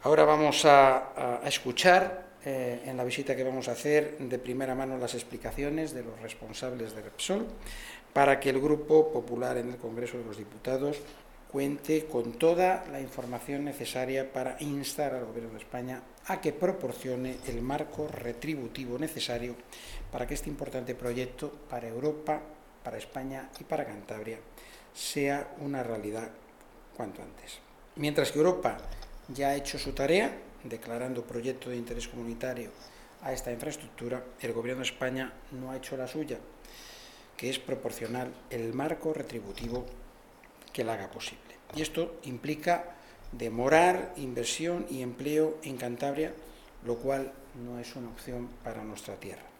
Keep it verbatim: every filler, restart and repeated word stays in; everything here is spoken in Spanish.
Ahora vamos a, a escuchar eh, en la visita que vamos a hacer de primera mano las explicaciones de los responsables de Repsol para que el Grupo Popular en el Congreso de los Diputados cuente con toda la información necesaria para instar al Gobierno de España a que proporcione el marco retributivo necesario para que este importante proyecto para Europa, para España y para Cantabria sea una realidad cuanto antes. Mientras que Europa ya ha hecho su tarea, declarando proyecto de interés comunitario a esta infraestructura, el Gobierno de España no ha hecho la suya, que es proporcionar el marco retributivo que la haga posible. Y esto implica demorar inversión y empleo en Cantabria, lo cual no es una opción para nuestra tierra.